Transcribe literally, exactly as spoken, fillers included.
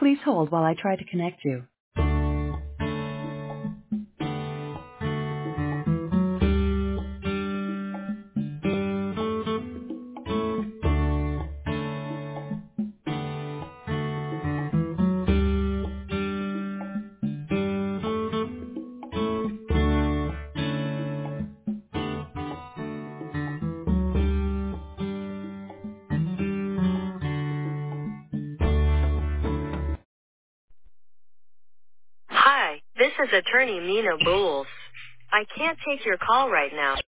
Please hold while I try to connect you. Hi, this is attorney Nina Bowles. I can't take your call right now.